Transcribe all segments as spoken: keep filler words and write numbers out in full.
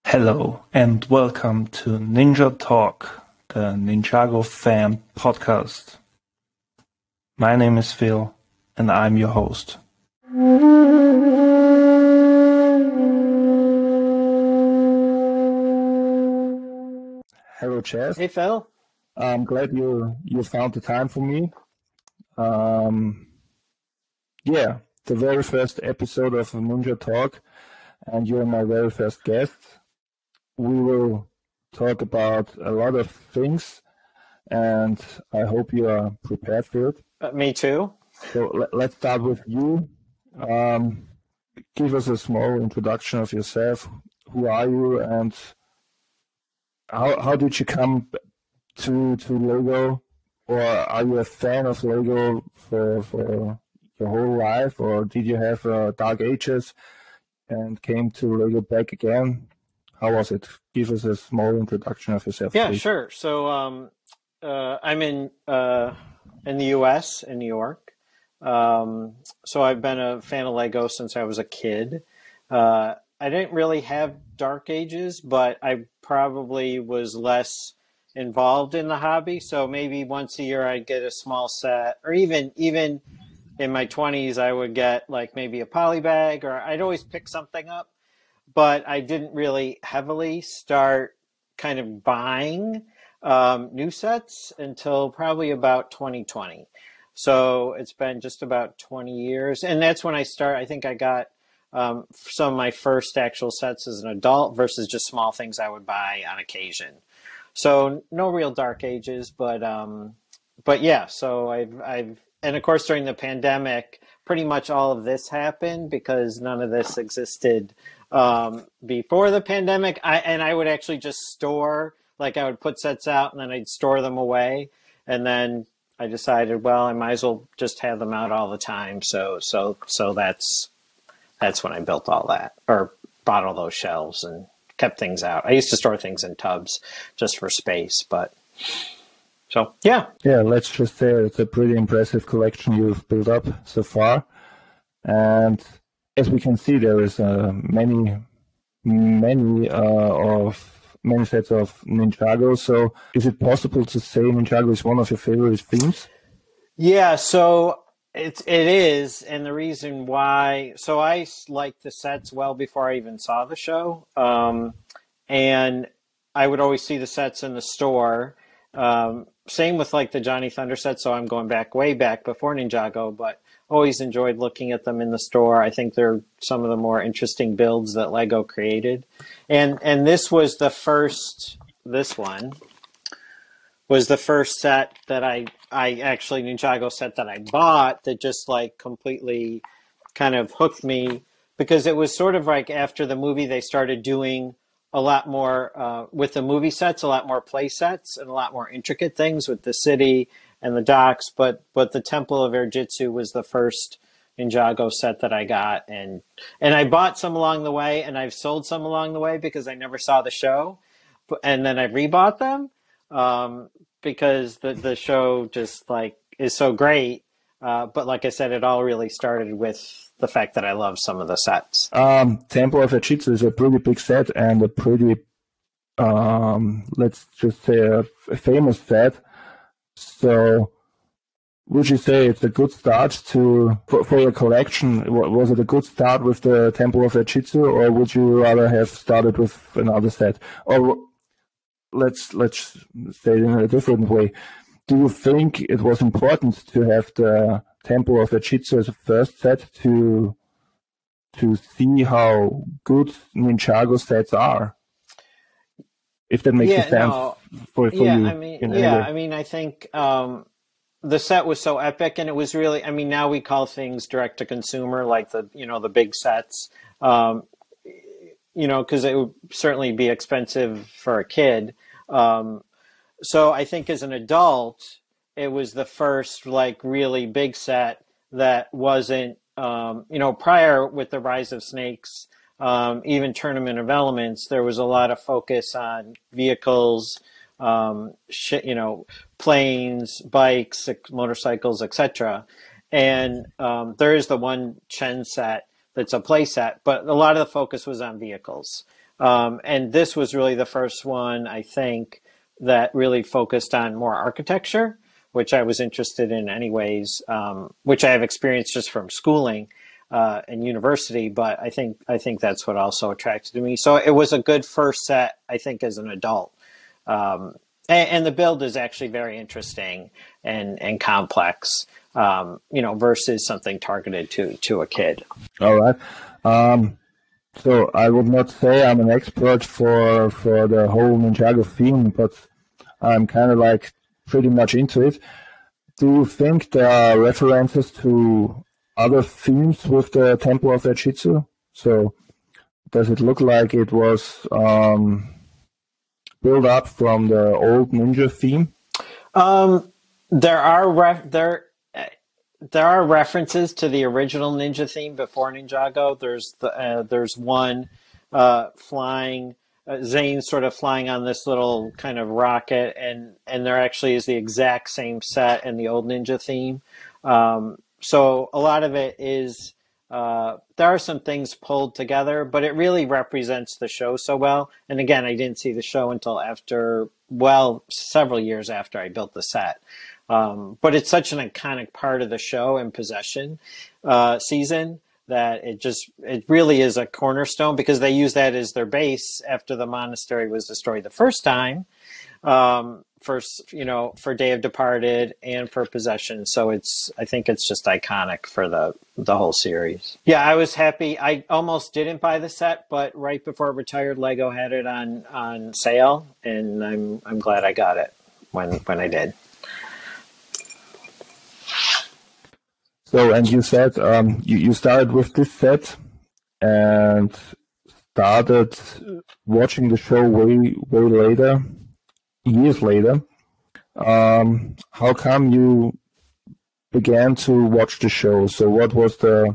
Hello and welcome to Ninja Talk, the Ninjago fan podcast. My name is Phil and I'm your host. Hello, Chess. Hey, Phil. I'm glad you you found the time for me. Um, yeah, the very first episode of Ninja Talk, and you're my very first guest. We will talk about a lot of things, and I hope you are prepared for it. Uh, me too. So let, let's start with you. Um, give us a small introduction of yourself. Who are you, and how how did you come to to Lego? Or are you a fan of Lego for for your whole life, or did you have uh, dark ages and came to Lego back again? How was it? Give us a small introduction of yourself, Yeah, please. sure. So um, uh, I'm in uh, in the U S in New York. Um, so I've been a fan of Lego since I was a kid. Uh, I didn't really have dark ages, but I probably was less involved in the hobby. So maybe once a year I'd get a small set, or even even in my twenties I would get like maybe a poly bag, or I'd always pick something up. But I didn't really heavily start kind of buying um, new sets until probably about twenty twenty. So it's been just about twenty years. And that's when I start. I think I got um, some of my first actual sets as an adult versus just small things I would buy on occasion. So no real dark ages, but um, but yeah. So I've I've and of course during the pandemic, pretty much all of this happened because none of this existed um, before the pandemic. I and I would actually just store, like I would put sets out and then I'd store them away, and then I decided, well, I might as well just have them out all the time. So so so that's that's when I built all that, or bought all those shelves and kept things out. I used to store things in tubs just for space, but so yeah. Yeah, let's just say it's a pretty impressive collection you've built up so far. And as we can see, there is uh, many, many uh, of many sets of Ninjago. So, is it possible to say Ninjago is one of your favorite themes? Yeah, so it's it is, and the reason why. So I liked the sets well before I even saw the show, um, and I would always see the sets in the store. Um, same with like the Johnny Thunder set. So I'm going back way back before Ninjago, but always enjoyed looking at them in the store. I think they're some of the more interesting builds that Lego created, and and this was the first. This one was the first set that I I actually Ninjago set that I bought that just like completely kind of hooked me, because it was sort of like after the movie they started doing a lot more uh, with the movie sets, a lot more play sets and a lot more intricate things with the city and the docks. But but the Temple of Air Jitsu was the first Ninjago set that I got, and and I bought some along the way, and I've sold some along the way because I never saw the show, and then I rebought them um, because the the show just like is so great. Uh, but like I said, it all really started with the fact that I love some of the sets. Um, Temple of Jitsu is a pretty big set and a pretty, um, let's just say, a, a famous set. So, would you say it's a good start to for, for your collection? Was it a good start with the Temple of Jitsu, or would you rather have started with another set? Or let's let's say it in a different way. Do you think it was important to have the Temple of Jitsu as a first set to to see how good Ninjago sets are? If that makes Yeah, sense no, for, for yeah, you I mean, in any yeah, way. I mean, I think um, the set was so epic, and it was really, I mean, now we call things direct to consumer, like the, you know, the big sets, um, you know, because it would certainly be expensive for a kid. Um, so I think as an adult, it was the first like really big set that wasn't, um, you know, prior with the Rise of Snakes, um, even Tournament of Elements, there was a lot of focus on vehicles, um, sh- you know, planes, bikes, motorcycles, et cetera. And um, there is the one Chen set that's a playset, but a lot of the focus was on vehicles. Um, and this was really the first one, I think, that really focused on more architecture, which I was interested in anyways, um, which I have experienced just from schooling uh, and university. But I think I think that's what also attracted me. So it was a good first set, I think, as an adult. Um, and, and the build is actually very interesting and and complex, um, you know, versus something targeted to to a kid. All right. Um, so I would not say I'm an expert for for the whole Ninjago theme, but I'm kind of like pretty much into it. Do you think there are references to other themes with the Temple of Aijitsu? So does it look like it was um, built up from the old ninja theme? Um, there are ref- there there are references to the original ninja theme before Ninjago. There's the uh, there's one uh, flying. Uh, Zane sort of flying on this little kind of rocket, and, and there actually is the exact same set in the old Ninja theme. Um, so a lot of it is, uh, there are some things pulled together, but it really represents the show so well. And again, I didn't see the show until after, well, several years after I built the set. Um, but it's such an iconic part of the show and Possession uh, season that it just, it really is a cornerstone, because they use that as their base after the monastery was destroyed the first time, um, for, you know, for Day of Departed and for Possession. So it's, I think it's just iconic for the, the whole series. Yeah, I was happy. I almost didn't buy the set, but right before it retired, Lego had it on, on sale, and I'm, I'm glad I got it when, when I did. So, and you said um, you, you started with this set and started watching the show way way later, years later. Um, how come you began to watch the show? So, what was the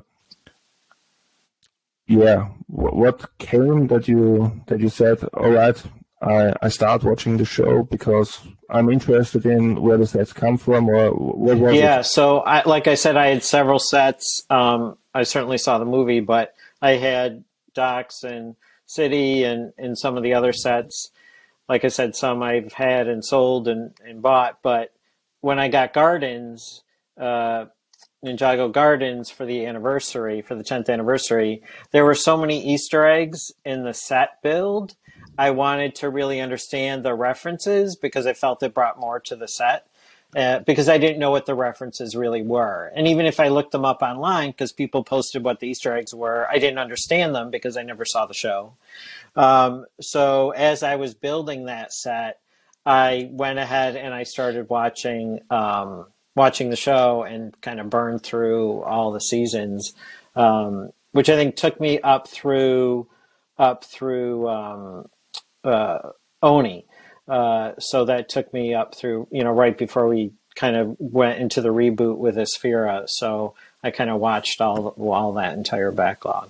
yeah? What came that you that you said, all right, I I start watching the show because I'm interested in where the sets come from, or what was yeah, it? Yeah, so I, like I said, I had several sets. Um, I certainly saw the movie, but I had Docks and City and, and some of the other sets. Like I said, some I've had and sold and, and bought. But when I got Gardens, uh, Ninjago Gardens for the anniversary, for the tenth anniversary, there were so many Easter eggs in the set build. I wanted to really understand the references because I felt it brought more to the set, uh, because I didn't know what the references really were. And even if I looked them up online, because people posted what the Easter eggs were, I didn't understand them because I never saw the show. Um, so as I was building that set, I went ahead and I started watching um, watching the show and kind of burned through all the seasons, um, which I think took me up through up through um, uh, Oni. Uh, so that took me up through, you know, right before we kind of went into the reboot with Asphira. So I kind of watched all all that entire backlog.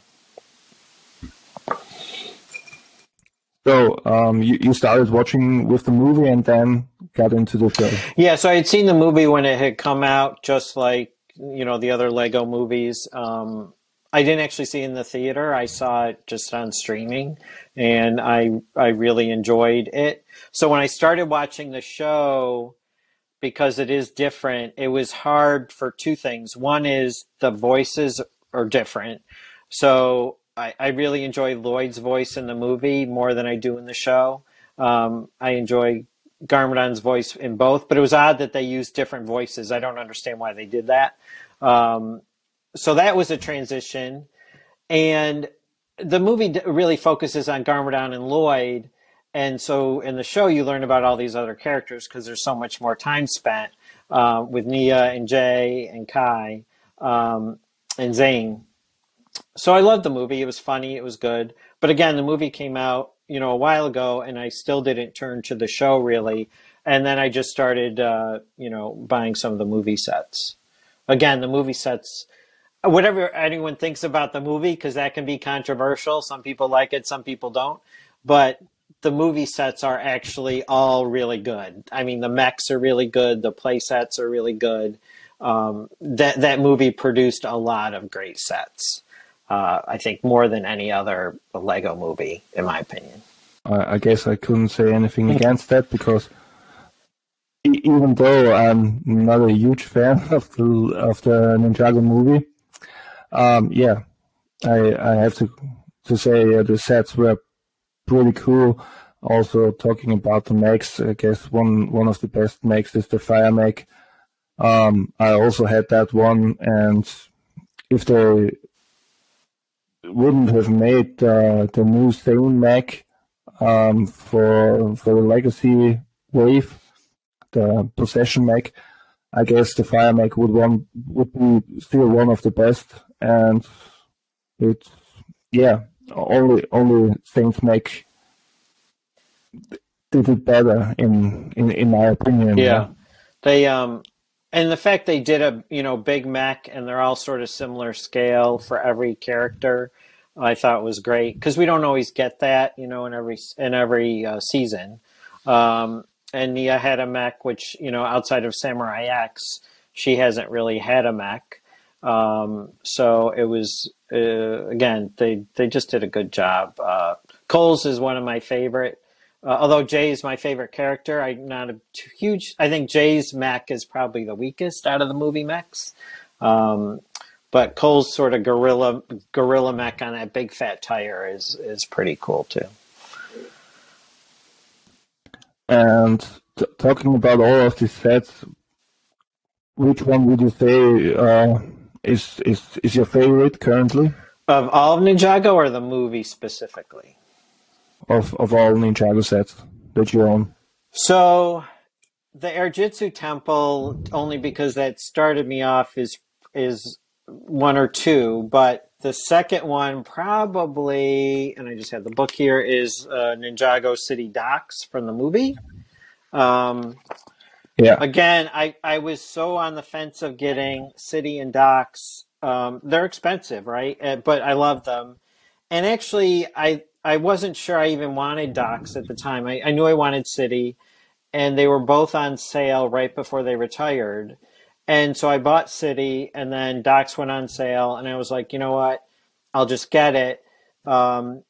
So um, you, you started watching with the movie and then got into the show. Yeah, so I had seen the movie when it had come out, just like, you know, the other Lego movies. Um, I didn't actually see it in the theater. I saw it just on streaming, and I I really enjoyed it. So when I started watching the show, because it is different, it was hard for two things. One is the voices are different. So I, I really enjoy Lloyd's voice in the movie more than I do in the show. Um, I enjoy Garmadon's voice in both, but it was odd that they used different voices. I don't understand why they did that. Um, so that was a transition. And the movie really focuses on Garmadon and Lloyd. And so in the show, you learn about all these other characters because there's so much more time spent uh, with Nia and Jay and Kai um, and Zane. So I loved the movie. It was funny. It was good. But again, the movie came out, you know, a while ago, and I still didn't turn to the show really. And then I just started, uh, you know, buying some of the movie sets. Again, the movie sets, whatever anyone thinks about the movie, because that can be controversial. Some people like it, some people don't. But the movie sets are actually all really good. I mean, the mechs are really good. The play sets are really good. Um, that, that movie produced a lot of great sets. Uh, I think more than any other Lego movie, in my opinion. I, I guess I couldn't say anything against that because e- even though I'm not a huge fan of the of the Ninjago movie, um, yeah, I I have to to say uh, the sets were pretty cool. Also talking about the mechs, I guess one one of the best mechs is the Fire mech. Um, I also had that one, and if they wouldn't have made uh, the new Sane mech um, for for the Legacy wave, the Possession mech, I guess the Fire mech would one would be still one of the best, and it's yeah, only only Saints mech did it better in in, in my opinion. Yeah, Yeah. they um, and the fact they did a you know big mech and they're all sort of similar scale for every character, I thought was great because we don't always get that you know in every in every uh, season. Um, and Nia had a mech, which you know outside of Samurai X, she hasn't really had a mech. Um, so it was uh, again they they just did a good job. Uh, Coles is one of my favorite. Uh, although Jay is my favorite character, I'm not a too huge. I think Jay's mech is probably the weakest out of the movie mechs. Um, but Cole's sort of gorilla gorilla mech on that big fat tire is is pretty cool too. And t- talking about all of these sets, which one would you say uh, is is is your favorite currently Of all of Ninjago or the movie specifically? of of all Ninjago sets that you own? So the Airjitsu Temple, only because that started me off, is is one or two, but the second one probably, and I just have the book here, is uh, Ninjago City Docks from the movie. Um, Yeah. again, I, I was so on the fence of getting City and Docks. Um, they're expensive, right? Uh, But I love them. And actually, I I wasn't sure I even wanted Docks at the time. I, I knew I wanted City, and they were both on sale right before they retired. And so I bought City, and then Docks went on sale, and I was like, you know what? I'll just get it. Um,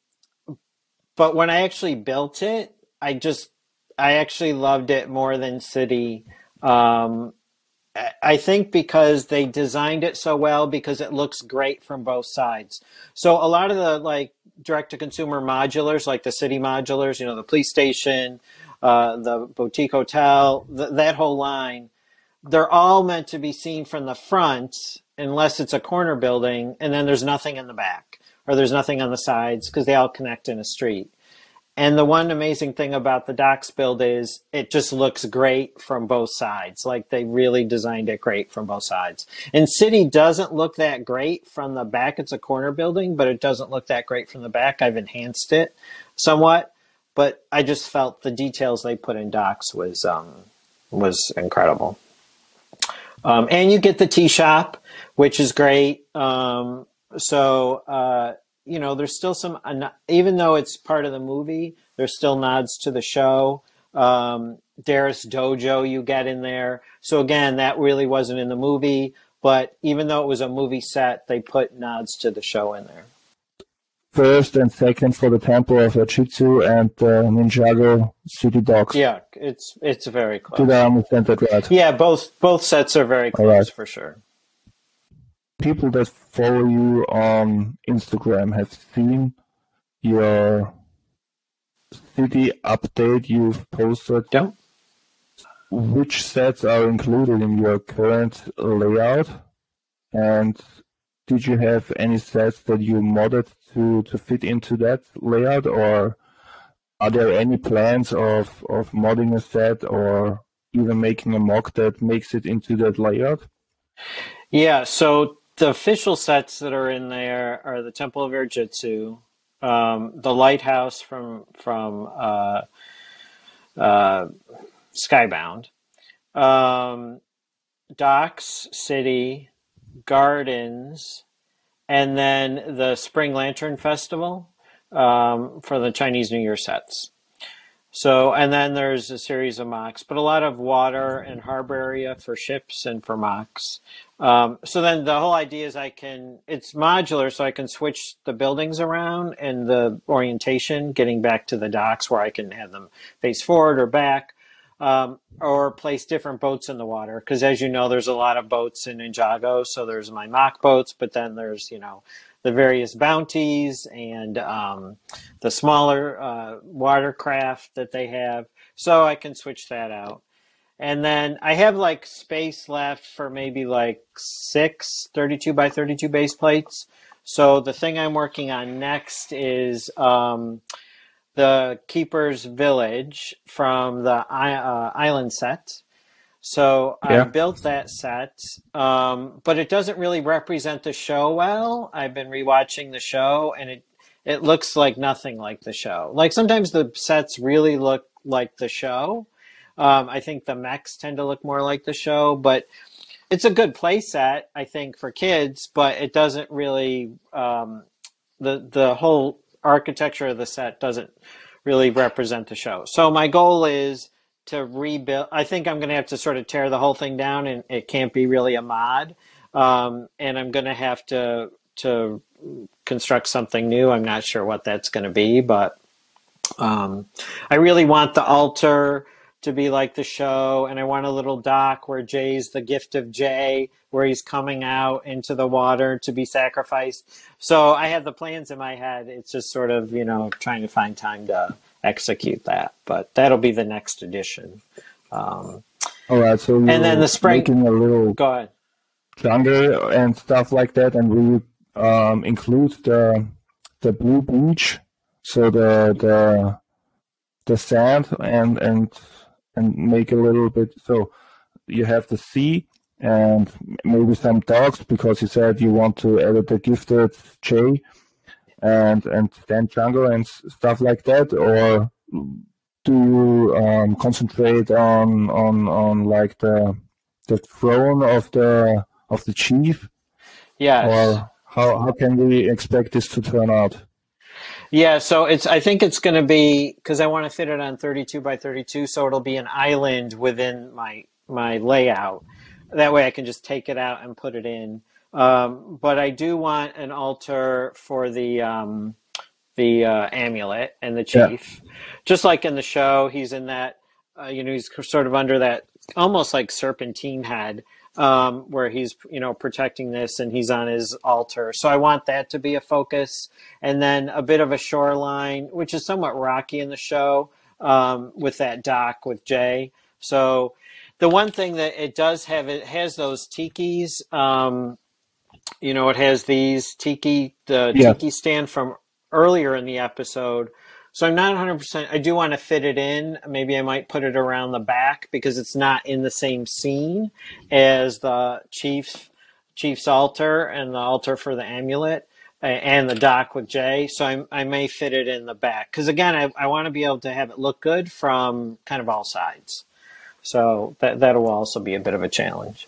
but when I actually built it, I just I actually loved it more than City. Um, I think because they designed it so well because it looks great from both sides. So a lot of the like direct to consumer modulars, like the City modulars, you know, the police station, uh, the boutique hotel, th- that whole line, they're all meant to be seen from the front unless it's a corner building, and then there's nothing in the back or there's nothing on the sides because they all connect in a street. And the one amazing thing about the Docks build is it just looks great from both sides. Like they really designed it great from both sides. And City doesn't look that great from the back. It's a corner building, but it doesn't look that great from the back. I've enhanced it somewhat, but I just felt the details they put in Docks was um, was incredible. Um, and you get the tea shop, which is great. Um, so, uh, you know, there's still some, even though it's part of the movie, there's still nods to the show. Um, Darius Dojo you get in there. So again, that really wasn't in the movie, but even though it was a movie set, they put nods to the show in there. First and second for the Temple of Airjitsu and uh, Ninjago City Docks. Yeah, it's it's very close. Did I understand that right? Yeah, both both sets are very close right. For sure. People that follow you on Instagram have seen your city update you've posted. Yeah. Which sets are included in your current layout? And did you have any sets that you modded to, to fit into that layout, or are there any plans of, of modding a set or even making a mock that makes it into that layout? Yeah, so the official sets that are in there are the Temple of Airjitsu, um, the Lighthouse from from uh, uh, Skybound, um, Docks, City, Gardens, and then the Spring Lantern Festival um, for the Chinese New Year sets. So, and then there's a series of mocks, but a lot of water and harbor area for ships and for mocks. Um, so then the whole idea is I can, it's modular, so I can switch the buildings around and the orientation, getting back to the docks where I can have them face forward or back, um, or place different boats in the water. Because as you know, there's a lot of boats in Ninjago. So there's my mock boats, but then there's, you know, the various bounties and um, the smaller uh, watercraft that they have. So I can switch that out. And then I have like space left for maybe like six thirty-two by thirty-two base plates. So the thing I'm working on next is um, the Keeper's Village from the uh, Island set. So I Yeah. built that set, um, but it doesn't really represent the show well. I've been rewatching the show, and it it looks like nothing like the show. Like sometimes the sets really look like the show. Um, I think the mechs tend to look more like the show, but it's a good play set, I think, for kids. But it doesn't really um, the the whole architecture of the set doesn't really represent the show. So my goal is to rebuild. I think I'm going to have to sort of tear the whole thing down, and it can't be really a mod. Um, and I'm going to have to to construct something new. I'm not sure what that's going to be, but um, I really want the altar to be like the show, and I want a little dock where Jay's the gift of Jay, where he's coming out into the water to be sacrificed. So I have the plans in my head. It's just sort of, you know, trying to find time to execute that, but that'll be the next edition. Um, All right. So you're and then the spring. making a little Go ahead. jungle and stuff like that, and we um, include the the blue beach, so the the the sand and and and make a little bit. So you have the sea and maybe some dogs, because you said you want to edit the gifted Jay. And and then jungle and stuff like that, or do you um, concentrate on on on like the the throne of the of the chief? Yes. Or how how can we expect this to turn out? Yeah, so it's. I think it's going to be, because I want to fit it on thirty-two by thirty-two, so it'll be an island within my my layout. That way, I can just take it out and put it in. Um, but I do want an altar for the um, the uh, amulet and the chief, yeah. Just like in the show. He's in that, uh, you know, he's sort of under that almost like serpentine head, um, where he's, you know, protecting this, and he's on his altar. So I want that to be a focus, and then a bit of a shoreline, which is somewhat rocky in the show, um, with that dock with Jay. So the one thing that it does have, it has those tikis. Um, You know, it has these tiki, the Yeah. tiki stand from earlier in the episode. So I'm not one hundred percent. I do want to fit it in. Maybe I might put it around the back because it's not in the same scene as the chief's chief's altar and the altar for the amulet and the dock with Jay. So I, I may fit it in the back because, again, I, I want to be able to have it look good from kind of all sides. So that that will also be a bit of a challenge.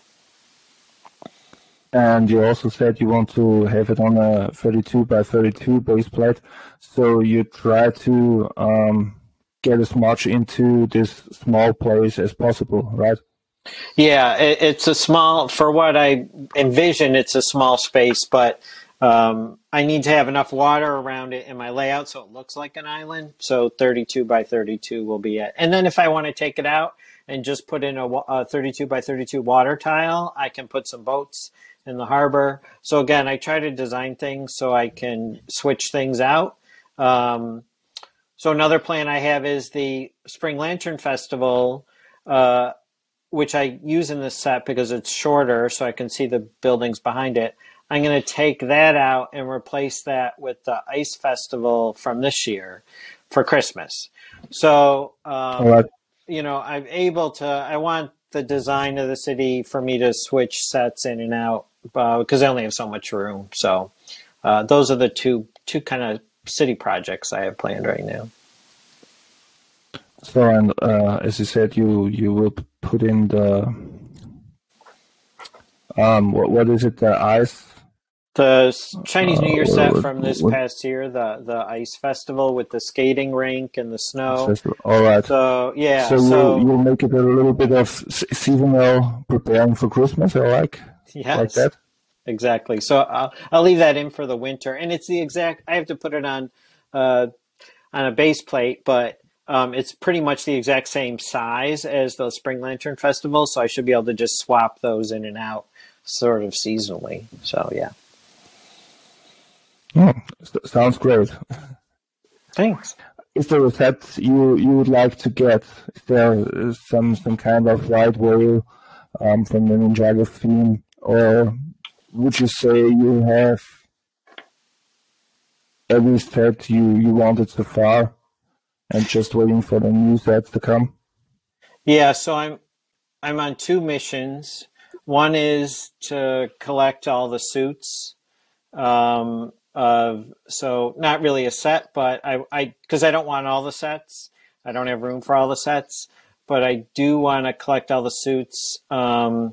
And you also said you want to have it on a thirty-two by thirty-two base plate, so you try to um, get as much into this small place as possible, right? Yeah, it, it's a small, for what I envision, it's a small space, but um, I need to have enough water around it in my layout so it looks like an island. So thirty-two by thirty-two will be it. And then if I want to take it out and just put in a, a thirty-two by thirty-two water tile, I can put some boats in the harbor. So again, I try to design things so I can switch things out. Um, so another plan I have is the Spring Lantern Festival, uh, which I use in this set because it's shorter so I can see the buildings behind it. I'm going to take that out and replace that with the Ice Festival from this year for Christmas. So, um, right. you know, I'm able to, I want the design of the city for me to switch sets in and out because uh, I only have so much room. So uh, those are the two two kind of city projects I have planned right now. So, and uh, as you said, you you will put in the um what what is it, the ice The Chinese New Uh, Year set what, from this what past year, the the ice festival with the skating rink and the snow. festival? All right. So yeah, So you so you make it a little bit of s- seasonal preparing for Christmas, I like like yes, that. exactly. So I'll I'll leave that in for the winter, and it's the exact. I have to put it on uh, on a base plate, but um, it's pretty much the exact same size as the Spring Lantern Festival, so I should be able to just swap those in and out, sort of seasonally. So yeah, Hmm, s- sounds great. thanks. Is there a set you you would like to get? Is there uh, some some kind of white whale um, from the Ninjago theme, or would you say you have every set you you wanted so far and just waiting for the new sets to come? Yeah, so I'm I'm on two missions. One is to collect all the suits. Um, of so not really a set, but I I because I don't want all the sets. I don't have room for all the sets, but I do want to collect all the suits. Um,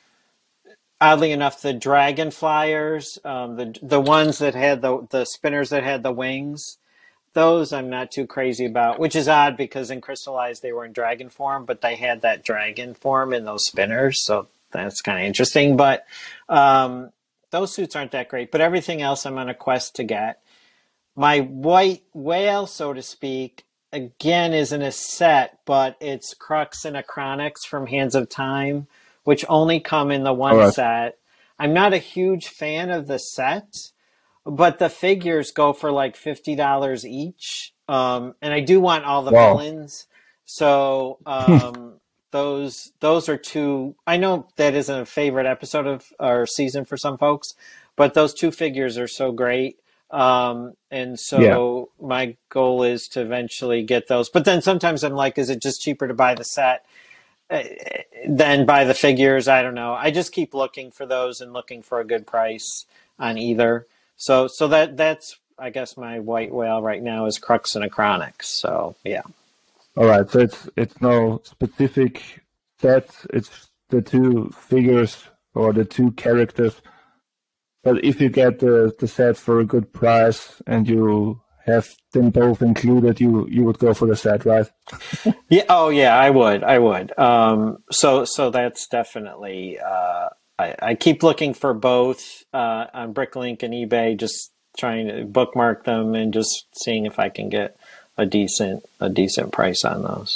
oddly enough, the dragon flyers, um, the the ones that had the the spinners that had the wings, those I'm not too crazy about, which is odd because in Crystallized they were in dragon form, but they had that dragon form in those spinners, so that's kind of interesting. But um, those suits aren't that great. But everything else I'm on a quest to get. My white whale, so to speak, again isn't a set, but it's Crux and Acronyx from Hands of Time, which only come in the All one right. set. I'm not a huge fan of the set, but the figures go for like fifty dollars each. Um, and I do want all the Wow. villains. So um, those those are two. I know that isn't a favorite episode of our season for some folks, but those two figures are so great. Um, and Yeah. so my goal is to eventually get those. But then sometimes I'm like, is it just cheaper to buy the set uh, than buy the figures? I don't know. I just keep looking for those and looking for a good price on either. So so that that's I guess my white whale right now is Crux and Acronyx. So yeah. All right. So it's it's no specific set. It's the two figures or the two characters. But if you get the, the set for a good price and you have them both included, you you would go for the set, right? Yeah. Oh yeah, I would. I would. Um, so so that's definitely. Uh, I, I keep looking for both uh, on Bricklink and eBay, just trying to bookmark them and just seeing if I can get a decent a decent price on those.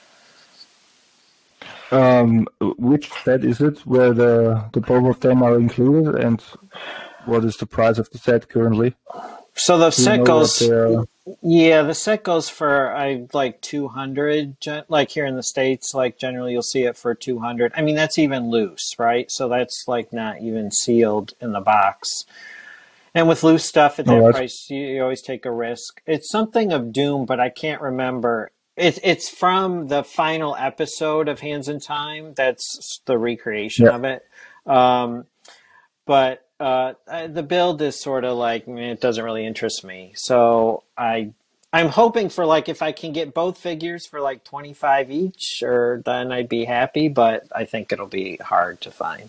Um, which set is it where the the both of them are included, and what is the price of the set currently? So the Do you set know what goes. they're? Yeah, the set goes for I like two hundred. Like here in the States, like generally you'll see it for two hundred. I mean, that's even loose, right? So that's like not even sealed in the box. And with loose stuff at All that right. price, you, you always take a risk. It's something of Doom, but I can't remember. It's it's from the final episode of Hands in Time. That's the recreation Yeah. of it. Um, but uh, the build is sort of like meh, it doesn't really interest me. So I I'm hoping for like if I can get both figures for like twenty-five each, or then I'd be happy. But I think it'll be hard to find.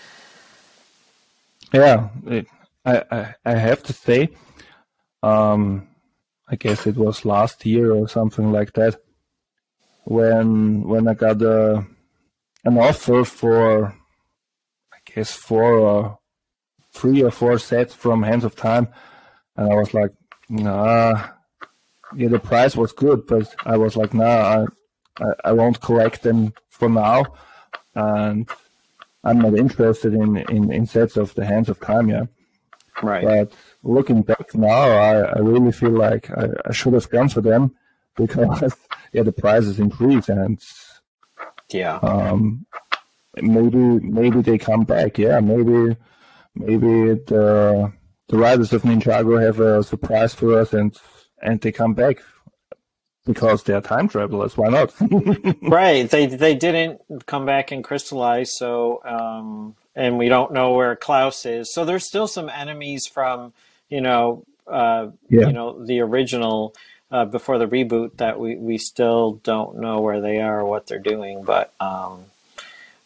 Yeah. It, I, I I have to say, um, I guess it was last year or something like that when when I got a an offer for I guess four or three or four sets from Hands of Time, and I was like, nah. Yeah, the price was good, but I was like, nah, I, I, I won't collect them for now, and I'm not interested in, in, in sets of the Hands of Time, yeah. Right. But looking back now, I, I really feel like I, I should have gone for them because, yeah, the prices increase, and Yeah. um, maybe maybe they come back, yeah, maybe maybe the the Riders of Ninjago have a surprise for us, and and they come back. Because they're time travelers, why not? Right. They they didn't come back and crystallize, so um, and we don't know where Klaus is. So there's still some enemies from you know uh, Yeah. you know the original uh, before the reboot that we we still don't know where they are or what they're doing. But um,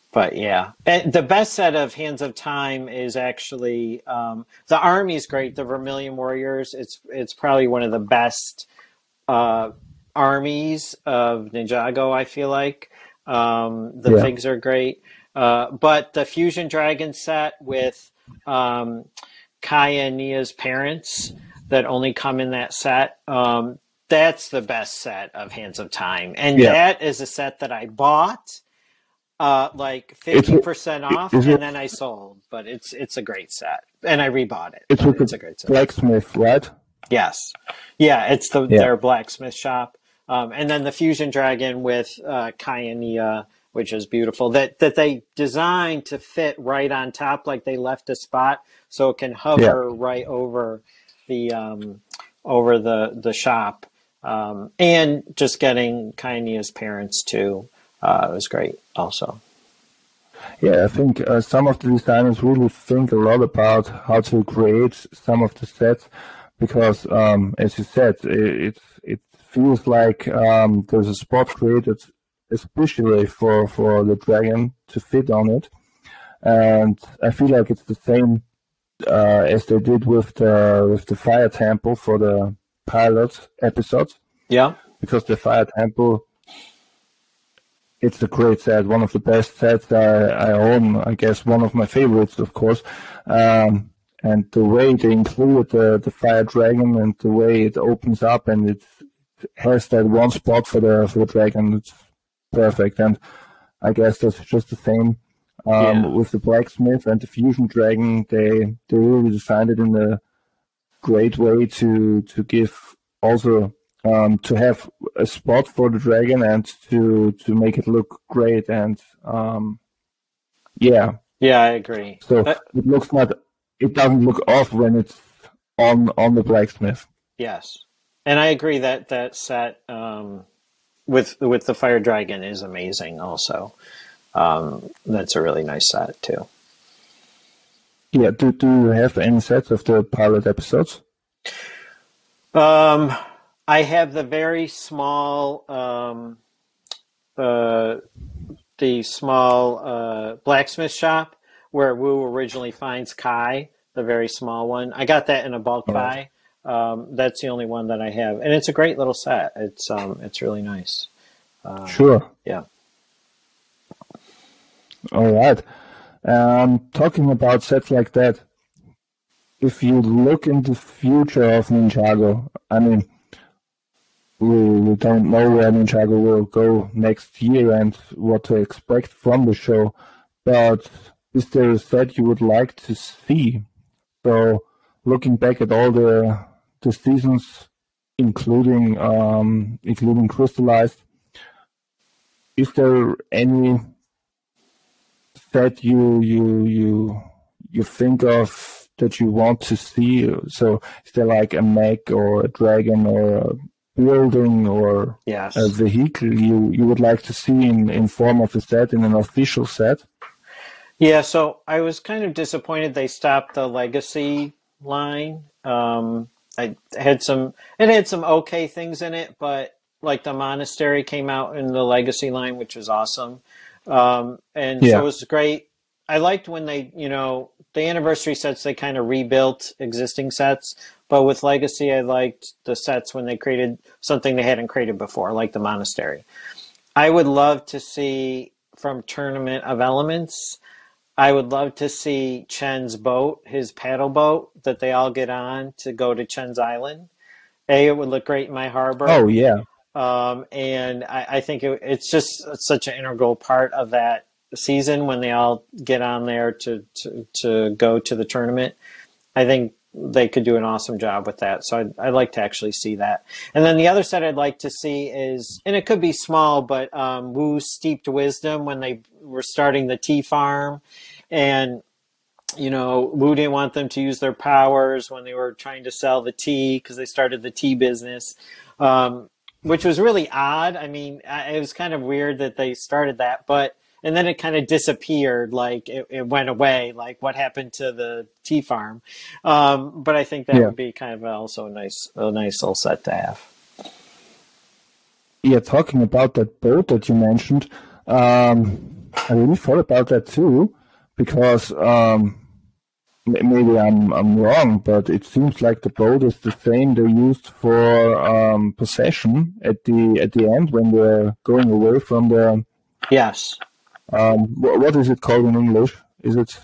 But yeah, and the best set of Hands of Time is actually um, the Army's great. The Vermilion Warriors. It's it's probably one of the best uh, armies of Ninjago. I feel like um, the Yeah, figs are great, uh, but the Fusion Dragon set with um, Kaya and Nia's parents that only come in that set. Um, that's the best set of Hands of Time, and yeah. that is a set that I bought uh, like It's fifty percent off, is and it then I sold. But it's it's a great set, and I rebought it. it's But with it's the a great set. blacksmith, right? Yes, yeah, it's the Yeah, their blacksmith shop, um, and then the Fusion Dragon with uh, Kaiania, which is beautiful. That that they designed to fit right on top, like they left a spot so it can yeah, hover right over the um, over the the shop, um, and just getting Kaiania's parents too. Uh, it was great, also. yeah. I think uh, some of the designers really think a lot about how to create some of the sets because, um, as you said, it it, it feels like um, there's a spot created especially for for the dragon to fit on it, and I feel like it's the same uh, as they did with the with the Fire Temple for the pilot episodes Yeah. because the Fire Temple it's a great set, one of the best sets I, I own. I guess one of my favorites, of course. Um, and the way they included the, the Fire Dragon and the way it opens up and it has that one spot for the for the dragon, it's perfect. And I guess that's just the same um, Yeah. with the Blacksmith and the Fusion Dragon. They they really designed it in a great way to to give also um, to have a spot for the dragon and to to make it look great and um, yeah, Yeah, I agree. so That, it looks not it doesn't look off when it's on on the blacksmith. yes, and I agree that that set um, with with the Fire Dragon is amazing. Also, um, that's a really nice set too. Yeah, do do you have any sets of the pilot episodes? Um, I have the very small, um, uh, the small uh, blacksmith shop where Wu originally finds Kai, the very small one. I got that in a bulk All right. buy. Um, that's the only one that I have, and it's a great little set. It's um, it's really nice. Uh, Sure. yeah. All right. Um, talking about sets like that, if you look in the future of Ninjago, I mean, we, we don't know where Ninjago will go next year and what to expect from the show, but is there a set you would like to see? So, looking back at all the the seasons, including um, including Crystallized, is there any that you you you you think of that you want to see? So is there like a mech or a dragon or a building or Yes. a vehicle you, you would like to see in, in form of a set, in an official set? Yeah, so I was kind of disappointed they stopped the Legacy line. Um, I had some, it had some okay things in it, but like the Monastery came out in the Legacy line, which was awesome. Um, and so Yeah, it was great. I liked when they, you know, the anniversary sets, they kind of rebuilt existing sets. But with Legacy, I liked the sets when they created something they hadn't created before, like the Monastery. I would love to see from Tournament of Elements. I would love to see Chen's boat, his paddle boat that they all get on to go to Chen's Island. A, it would look great in my harbor. oh yeah, Um, and I, I think it, it's just such an integral part of that season when they all get on there to, to, to go to the tournament. I think they could do an awesome job with that. So I'd, I'd like to actually see that. And then the other set I'd like to see is, and it could be small, but um, Wu's Steeped Wisdom when they were starting the tea farm. And, you know, Wu didn't want them to use their powers when they were trying to sell the tea because they started the tea business, um, which was really odd. I mean, it was kind of weird that they started that, but and then it kind of disappeared, like it, it went away. Like what happened to the tea farm? Um, but I think that yeah, would be kind of also a nice, a nice little set to have. yeah. Talking about that boat that you mentioned, Um, I really thought about that too, because um, maybe I'm I'm wrong, but it seems like the boat is the same they used for um, possession at the at the end when they're going away from the. Yes. Um, what, what is it called in English? Is it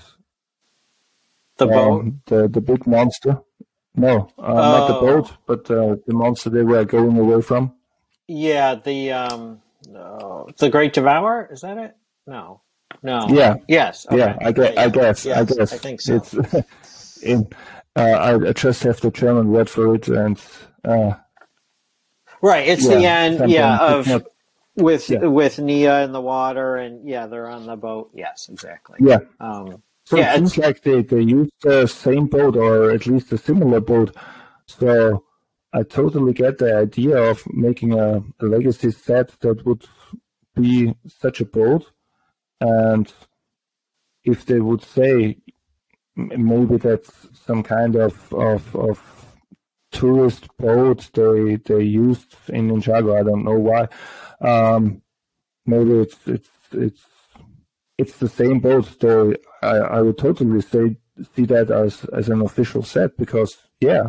the boat? Um, the the big monster? No, uh, Oh. not the boat, but uh, the monster they were going away from. Yeah, the um, no, the Great Devourer. Is that it? No, no. Yeah, Yes. Okay. yeah. I guess. Yeah, I yeah. guess. Yes, I guess. I think so. It's in. Uh, I, I just have the German word for it, and uh, right. It's yeah, the end. sometimes Yeah, it's of not. with Yeah. with Nia in the water, and yeah, they're on the boat. Yes, exactly. Yeah. Um, So yeah, it seems it's like they, they used the same boat or at least a similar boat. So I totally get the idea of making a, a legacy set that would be such a boat. And if they would say m- maybe that's some kind of, of, of tourist boat they they used in Ninjago, I don't know why. Um, maybe it's it's it's it's the same boat. So I, I would totally say see that as as an official set because yeah.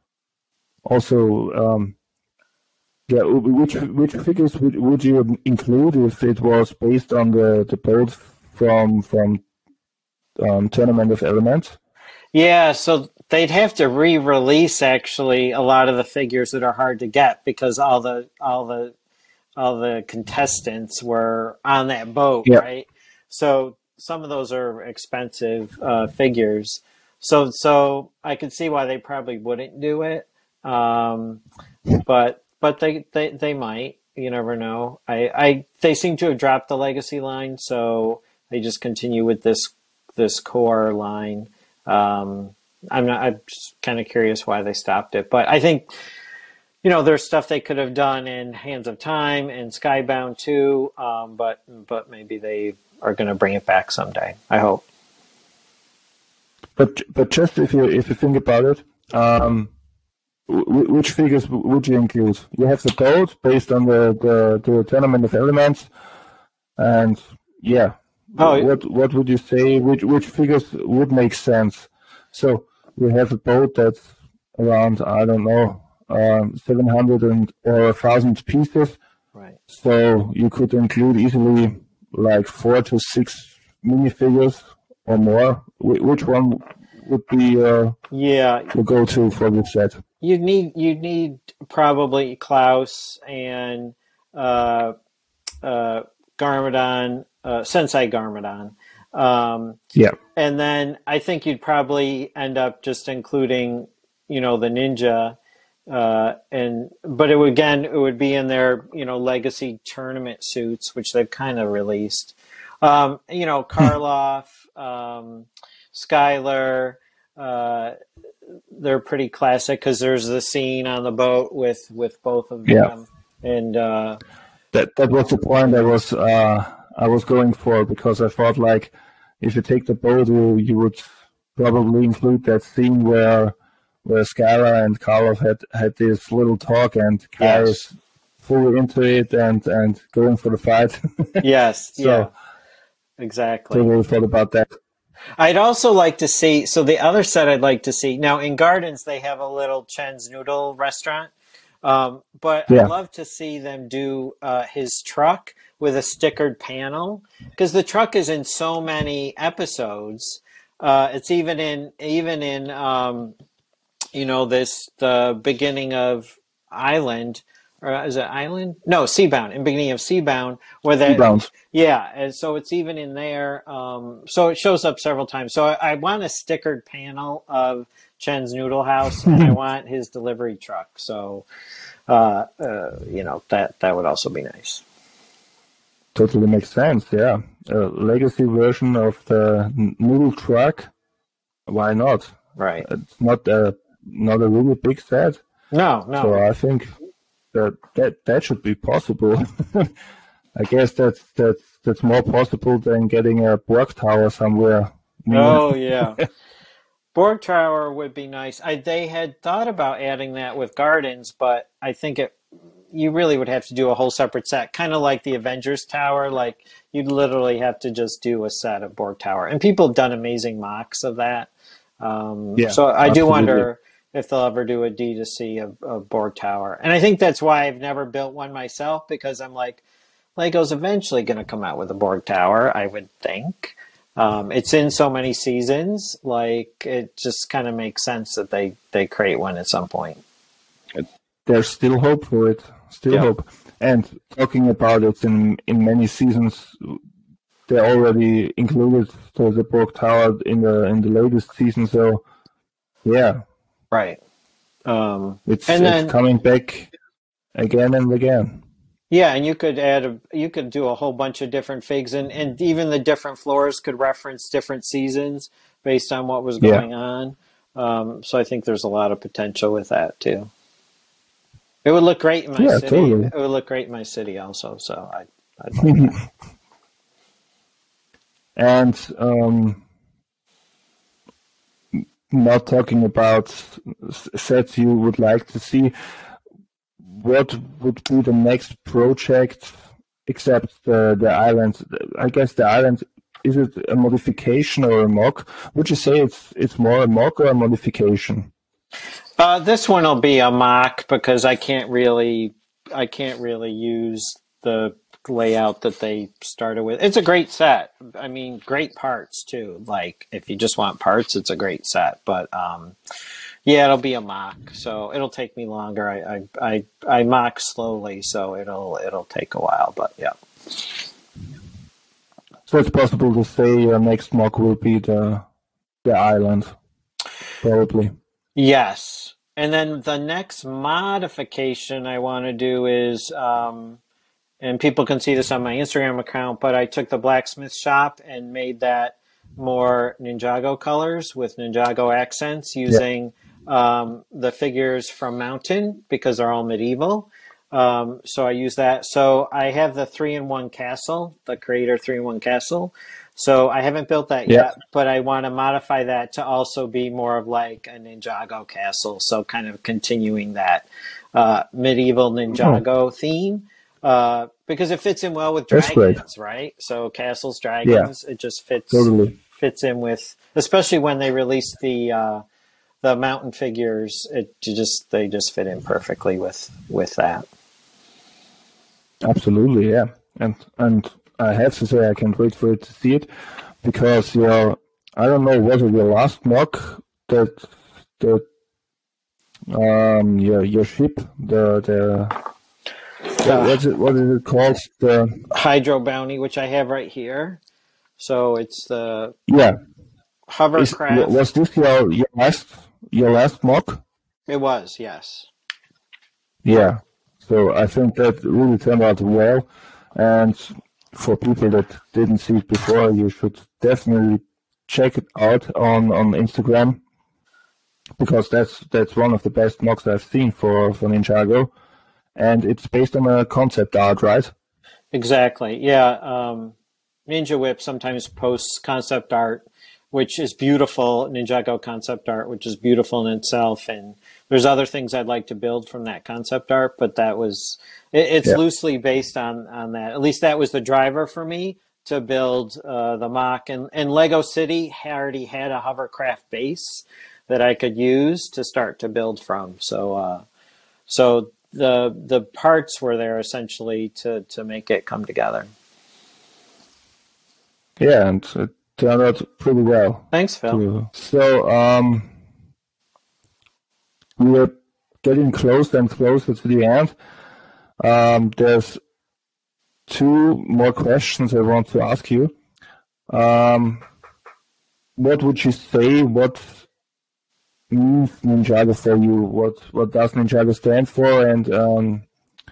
Also, um, yeah, which which figures would, would you include if it was based on the, the boat from from um, Tournament of Elements? yeah. So they'd have to re-release actually a lot of the figures that are hard to get because all the all the all the contestants were on that boat, Yeah. right? So some of those are expensive uh, figures. So so I could see why they probably wouldn't do it. Um, but but they, they, they might. You never know. I, I they seem to have dropped the legacy line, so they just continue with this this core line. Um, I'm not. I'm just kind of curious why they stopped it, but I think you know there's stuff they could have done in Hands of Time and Skybound too. Um, but but maybe they are going to bring it back someday. I hope. But but just if you if you think about it, um, w- which figures would you include? You have the boat based on the, the, the Tournament of Elements, and yeah, Oh, what what would you say? Which which figures would make sense? So we have a boat that's around I don't know um, seven hundred and or a thousand pieces. right. So you could include easily like four to six minifigures or more. Wh- Which one would be uh, Yeah, the go-to for this set? you need you need probably Klaus and uh, uh, Garmadon, uh, Sensei Garmadon, um, Yeah, and then I think you'd probably end up just including, you know, the ninja, uh, and but it would again it would be in their you know legacy tournament suits, which they've kind of released. Um, you know, Karloff, um, Skylar. Uh, they're pretty classic because there's the scene on the boat with with both of yeah. them, and uh, That that was the point I was uh, I was going for because I thought like if you take the boat, you you would probably include that scene where where Skylar and Karloff had had this little talk and Kai Yes. is fully into it and and going for the fight. yes, So yeah, exactly. totally thought about that. I'd also like to see. So the other set I'd like to see now in Gardens they have a little Chen's Noodle restaurant, um, but Yeah. I'd love to see them do uh, his truck with a stickered panel because the truck is in so many episodes. Uh, it's even in even in um, you know this the beginning of Island. Or is it Island? No, Seabound. In beginning of Seabound, where that Rebounds. yeah, and so it's even in there. Um, so it shows up several times. So I, I want a stickered panel of Chen's Noodle House, and I want his delivery truck. So, uh, uh, you know, that that would also be nice. Totally makes sense. Yeah, a legacy version of the n- noodle truck. Why not? Right. It's not a not a really big set. No, no. So I think that that, that should be possible. I guess that's that's that's more possible than getting a Borg tower somewhere. near. Oh, yeah. Borg Tower would be nice. I, they had thought about adding that with Gardens, but I think it you really would have to do a whole separate set, kind of like the Avengers Tower. Like you'd literally have to just do a set of Borg Tower, and people have done amazing mocks of that. Um, Yeah, so I do absolutely. wonder if they'll ever do a D to C of, of Borg Tower, and I think that's why I've never built one myself, because I'm like, Lego's eventually going to come out with a Borg Tower, I would think. Um, it's in so many seasons, like it just kind of makes sense that they, they create one at some point. There's still hope for it. Still Yeah. hope. And talking about it in in many seasons, they already included so the Borg Tower in the in the latest season. So yeah, Right. Um, it's and then it's coming back again and again. yeah, and you could add a, you could do a whole bunch of different figs, and, and even the different floors could reference different seasons based on what was Yeah. going on. Um, so I think there's a lot of potential with that too. It would look great in my Yeah, city. totally. It would look great in my city also. So I, I'd like that. And um, not talking about s- sets you would like to see, what would be the next project except the, the island? I guess the island, is it a modification or a mock? Would you say it's it's more a mock or a modification? Uh, this one will be a mock because I can't really, I can't really use the layout that they started with. It's a great set. I mean, great parts too. Like if you just want parts, it's a great set. But um, yeah, it'll be a mock, so it'll take me longer. I I I, I mock slowly, so it'll it'll take a while. But yeah. So it's possible to say your next mock will be the the island, probably. Yes. And then the next modification I want to do is, um, and people can see this on my Instagram account, but I took the blacksmith shop and made that more Ninjago colors with Ninjago accents using um, the figures from Mountain because they're all medieval. Um, so I use that. So I have the three in one castle, the Creator three in one castle. So I haven't built that Yeah. yet, but I want to modify that to also be more of like a Ninjago castle. So kind of continuing that uh, medieval Ninjago theme uh, because it fits in well with That's great. dragons, right? So castles, dragons, it just fits Totally. fits in with, especially when they released the uh, the mountain figures. It just they just fit in perfectly with with that. Absolutely, yeah. And and I have to say I can't wait for it to see it because your I don't know, was it your last mock that that um your your ship the the what, what's it what is it called the Hydro Bounty, which I have right here. So it's the yeah is, hovercraft. was this your your last your last mock? It was, yes. Yeah. So I think that really turned out well, and for people that didn't see it before, you should definitely check it out on, on Instagram because that's that's one of the best mocks I've seen for, for Ninjago, and it's based on a concept art, right? Exactly. Yeah. Um, Ninja Whip sometimes posts concept art, which is beautiful. Ninjago concept art, which is beautiful in itself. And there's other things I'd like to build from that concept art, but that was, it, it's Yeah. loosely based on, on that. At least that was the driver for me to build uh, the mock. And, and Lego City already had a hovercraft base that I could use to start to build from. So, uh, so the the parts were there essentially to, to make it come together. Yeah, and it turned out pretty well. Thanks, Phil. too. So um, we're getting closer and closer to the end. Um, there's two more questions I want to ask you. Um, what would you say? What means Ninjago for you? What what does Ninjago stand for? And um,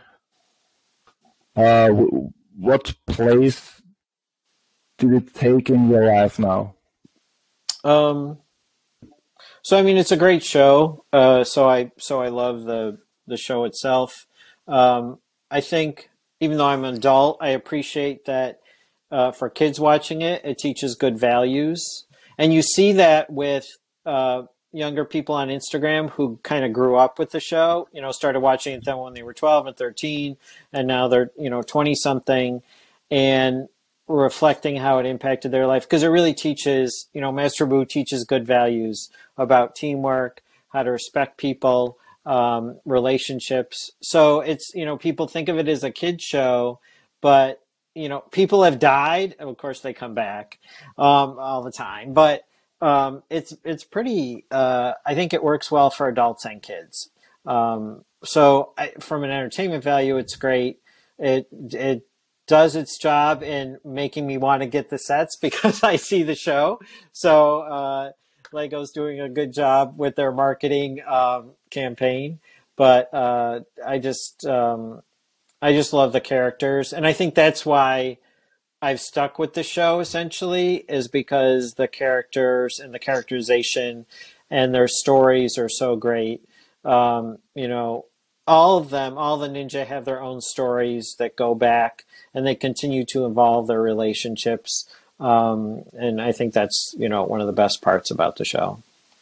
uh, w- what place did it take in your life now? Um, so I mean, it's a great show. Uh, so I so I love the the show itself. Um, I think even though I'm an adult, I appreciate that uh, for kids watching it, it teaches good values, and you see that with uh, younger people on Instagram who kind of grew up with the show, you know, started watching it then when they were twelve and thirteen, and now they're, you know, twenty something, and reflecting how it impacted their life. Because it really teaches, you know, Master Wu teaches good values about teamwork, how to respect people, um, relationships. So it's, you know, people think of it as a kid show, but, you know, people have died. Of course, they come back um, all the time, but um, it's it's pretty. Uh, I think it works well for adults and kids. Um, so, I, from an entertainment value, it's great. It it does its job in making me want to get the sets because I see the show. So, uh, Lego's doing a good job with their marketing um, campaign. But uh, I just um, I just love the characters, and I think that's why I've stuck with the show essentially, is because the characters and the characterization and their stories are so great. Um, you know, all of them, all the ninja have their own stories that go back, and they continue to evolve their relationships. Um, and I think that's, you know, one of the best parts about the show.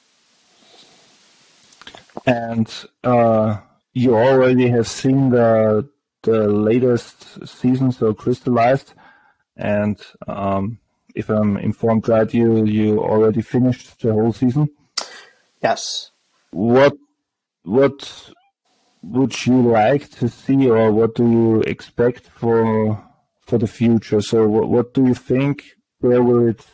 And uh, you already have seen the the latest season, so Crystallized. And um, if I'm informed right, you you already finished the whole season. Yes. What what would you like to see, or what do you expect for for the future? So what what do you think? Where will it?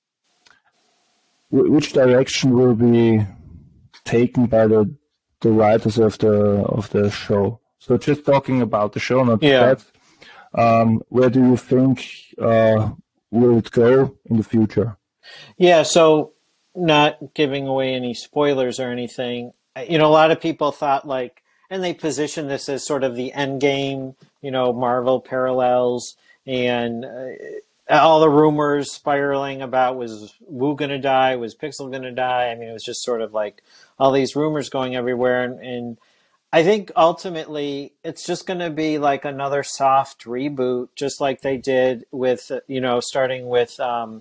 Which direction will be taken by the the writers of the of the show? So just talking about the show, not yeah. that. Um, where do you think uh, will it go in the future? Yeah, so not giving away any spoilers or anything, you know, a lot of people thought like, and they position this as sort of the end game, you know, Marvel parallels, and uh, all the rumors spiraling about, was Wu going to die? Was Pixel going to die? I mean, it was just sort of like all these rumors going everywhere, and, and I think ultimately it's just going to be like another soft reboot, just like they did with, you know, starting with um,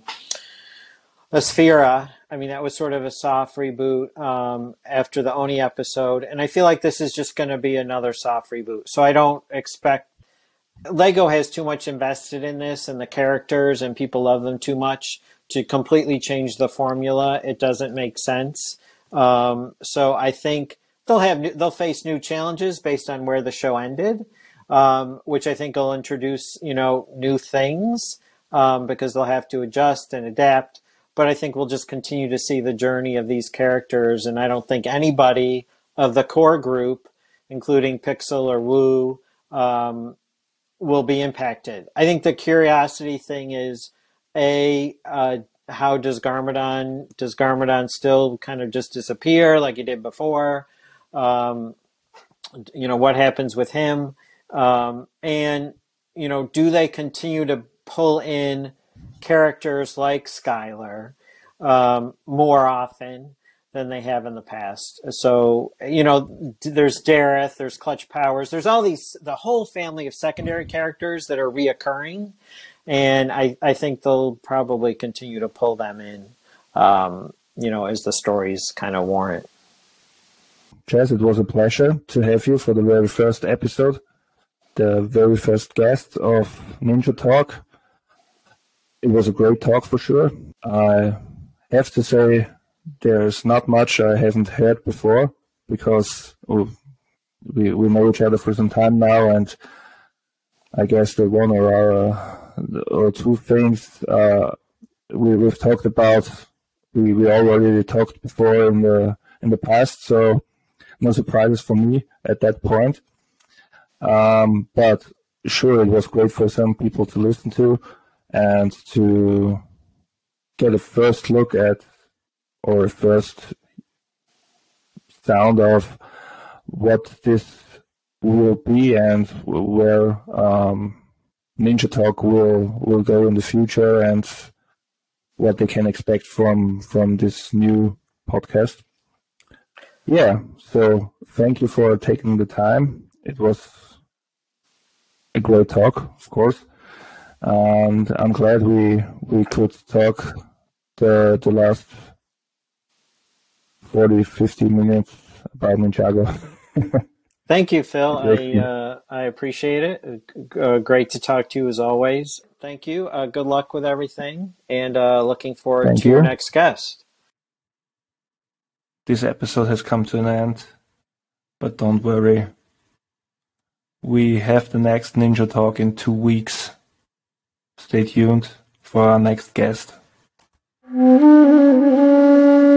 Asphira. I mean, that was sort of a soft reboot um, after the Oni episode. And I feel like this is just going to be another soft reboot. So I don't expect, Lego has too much invested in this and the characters, and people love them too much to completely change the formula. It doesn't make sense. Um, so I think They'll have they'll face new challenges based on where the show ended, um, which I think will introduce, you know, new things um, because they'll have to adjust and adapt. But I think we'll just continue to see the journey of these characters, and I don't think anybody of the core group, including Pixel or Wu, um, will be impacted. I think the curiosity thing is, a uh, how does Garmadon does Garmadon still kind of just disappear like he did before? Um, you know, what happens with him? Um, and, you know, do they continue to pull in characters like Skylar um, more often than they have in the past? So, you know, there's Dareth, there's Clutch Powers, there's all these, the whole family of secondary characters that are reoccurring. And I, I think they'll probably continue to pull them in, um, you know, as the stories kind of warrant. Chaz, it was a pleasure to have you for the very first episode, the very first guest of Ninja Talk. It was a great talk for sure. I have to say there's not much I haven't heard before, because we we know each other for some time now, and I guess the one or uh, or two things uh, we we've talked about, we we already talked before in the in the past, so no surprises for me at that point. Um, but sure, it was great for some people to listen to and to get a first look at, or a first sound of what this will be and where um, Ninja Talk will will go in the future, and what they can expect from from this new podcast. Yeah, so thank you for taking the time. It was a great talk, of course, and I'm glad we we could talk the the last forty, fifty minutes about Ninjago. Thank you, Phil. I uh, I appreciate it. Uh, great to talk to you as always. Thank you. Uh, good luck with everything, and uh, looking forward Thank to you. your next guest. This episode has come to an end, but don't worry. We have the next Ninja Talk in two weeks. Stay tuned for our next guest.